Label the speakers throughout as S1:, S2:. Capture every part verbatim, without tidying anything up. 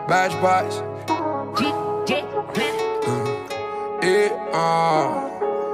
S1: Bad Boys. E ah,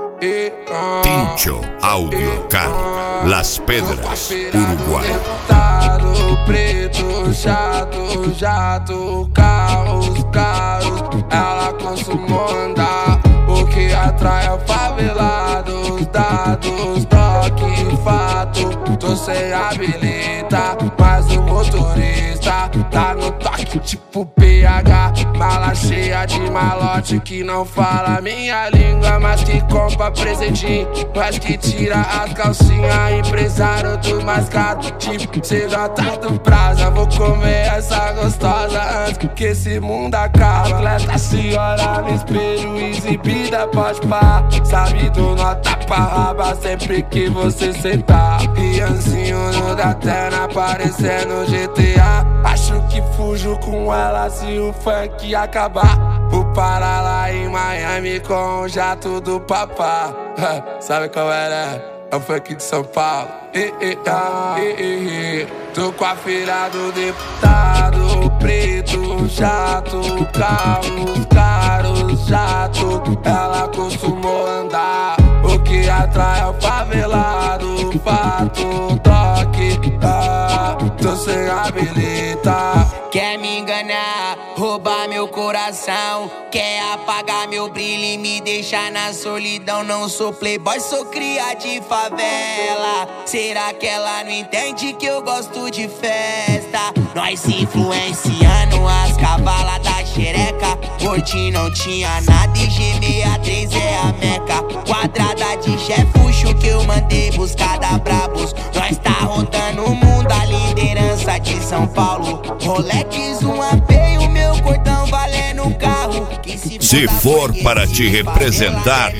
S1: e ah,
S2: Tincho Audio Car, Las Pedras, Uruguai.
S1: Deputado preto, chato, jato, carros caros. Ela costuma andar, o que atrai é favelados, dados, toque, fato. Tô sem habilita, mas o motorista tá no toque tipo P H. Mala cheia de malote que não fala minha língua, mas que compra presentinho, mas que tira as calcinhas. Empresário do mais caro, tipo C J do Praza. Vou comer essa gostosa antes que esse mundo acabe. Atleta se olha no espelho, exibida pode pá. Sabe do nota pra raba sempre que você sentar. Rianzinho no da terra parecendo G T A. Acho que fujo com ela se o funk acabar. Vou parar lá em Miami com o jato do papá. Sabe qual era? É o funk de São Paulo. E, e, ah, e, e, e. Tô com a filha do deputado preto, chato, carros caros, jato. Ela costumou andar, o que atrai é o favelado, fato, toque, ah, tô sem habilita.
S3: Quer me enganar, roubar meu coração, quer apagar meu brilho e me deixar na solidão. Não sou playboy, sou cria de favela. Será que ela não entende que eu gosto de festa? Nós influenciando as cavalas da xereca. Corte não tinha nada e G sessenta e três é a meca. Quadrada de chefucho que eu mandei buscar da Brabos. Nós tá rodando o mundo, a liderança de São Paulo. Rolex, um A P e o meu cordão valendo um carro. Que se,
S2: Se for para te representar,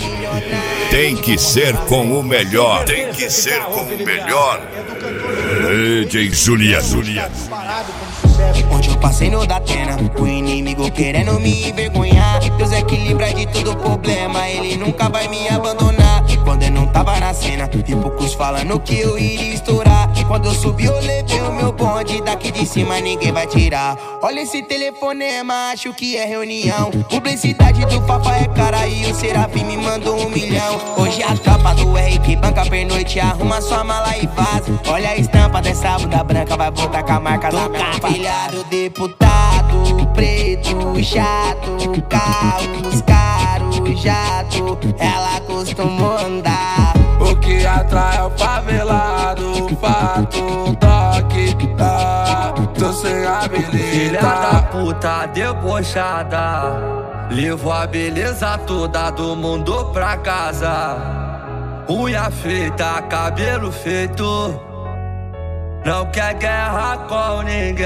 S2: tem que ser com o melhor. Tem que ser com o melhor. D J Juliano.
S3: Onde eu passei no Datena, o inimigo querendo me envergonhar. Deus é que livra de todo problema, ele nunca vai me abandonar. Quando eu não tava na cena, vi poucos falando que eu iria estourar. Quando eu subi eu levei o meu bonde, daqui de cima ninguém vai tirar. Olha esse telefonema, acho que é reunião. Publicidade do Fafá é cara e o Serafim me mandou um milhão. Hoje a tropa do R que banca pernoite, arruma sua mala e vaza. Olha a estampa dessa bunda branca, vai voltar com a marca da minha filha do deputado preto, chato, carros caros, jato. Ela costumou andar,
S1: o que atrai é o favelado, fato, toque, ah, tô sem habilita.
S4: Filha da puta debochada, levou a beleza toda do mundo pra casa. Unha feita, cabelo feito, não quer guerra com ninguém.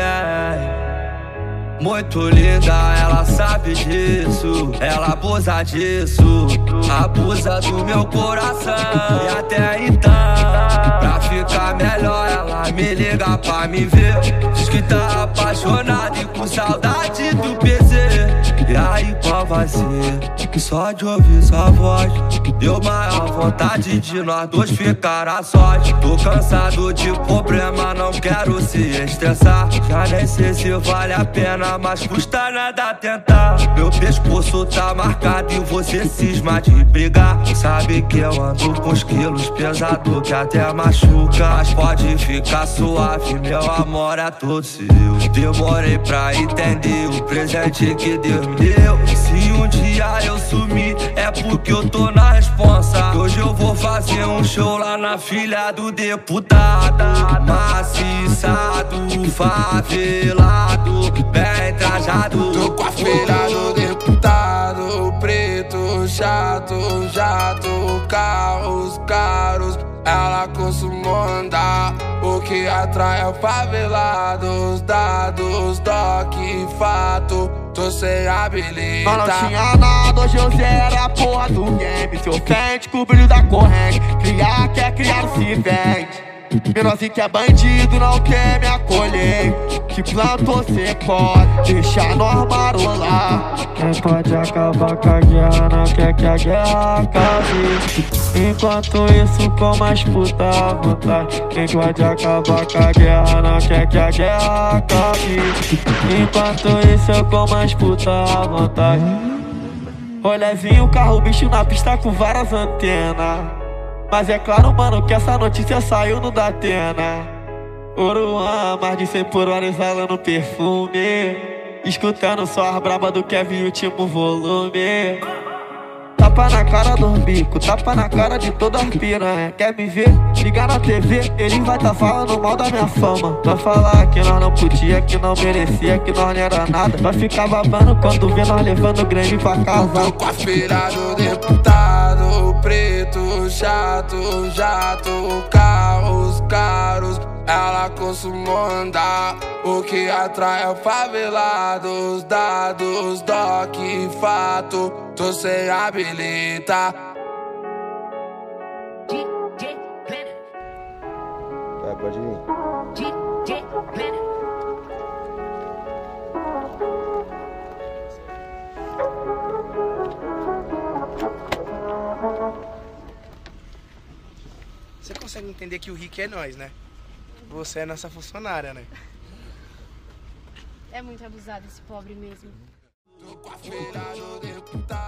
S4: Muito linda, ela sabe disso, ela abusa disso, abusa do meu coração. E até então, pra ficar melhor, ela me liga pra me ver. Diz que tá apaixonada e com saudade do P Z. E aí qual vai ser? Só de ouvir sua voz deu maior vontade de nós dois ficar a sós. Tô cansado de problema, não quero se estressar. Já nem sei se vale a pena, mas custa nada tentar. Meu pescoço tá marcado e você cisma de brigar. Sabe que eu ando com os quilos pesado que até machuca. Mas pode ficar suave, meu amor é todo seu. Demorei pra entender o presente que Deus me deu. Se um dia eu sumir, é porque eu tô na responsa. Hoje eu vou fazer um show lá na filha do deputado. Maciçado, favelado, bem trajado.
S1: Tô com a filha do deputado preto, chato, jato, carros caros. Ela costumou andar, o que atrai é o favelado, dados, toque, fato. Tô sem habilita.
S5: Mas não tinha nada, hoje eu zero a porra do game. Se ofende com o brilho da corrente, criar quer criar se vende. Menorzinho que é bandido, não quer me acolher. Que plantou cê pode deixar nós marolar.
S6: Quem pode acabar com a guerra não quer que a guerra acabe. Enquanto isso com mais puta à vontade. Quem pode acabar com a guerra não quer que a guerra acabe. Enquanto isso eu com mais puta à vontade. Rolezinho, carro, bicho na pista com várias antenas. Mas é claro, mano, que essa notícia saiu no Datena. Oruan, mais de cem por hora exalando perfume. Escutando só as braba do Kevin, último volume. Tapa na cara do bico, tapa na cara de toda as piranha. Quer me ver? Liga na T V, ele vai tá falando mal da minha fama. Vai falar que nós não podia, que não merecia, que nós não era nada. Vai ficar babando quando vê nós levando o Grêmio pra casa.
S1: Tô com aspirado, deputado, preto, chato, jato, carros caros. Ela costuma andar, o que atrai é favelados. Dados, doc, fato, tô sem habilitar.
S7: D J Planet.
S8: Vai, pode ir.
S7: D J Planet.
S9: Você consegue entender que o Rick é nós, né? Você é nossa funcionária, né?
S10: É muito abusado esse pobre mesmo.
S1: Tô com aspirado, deputado.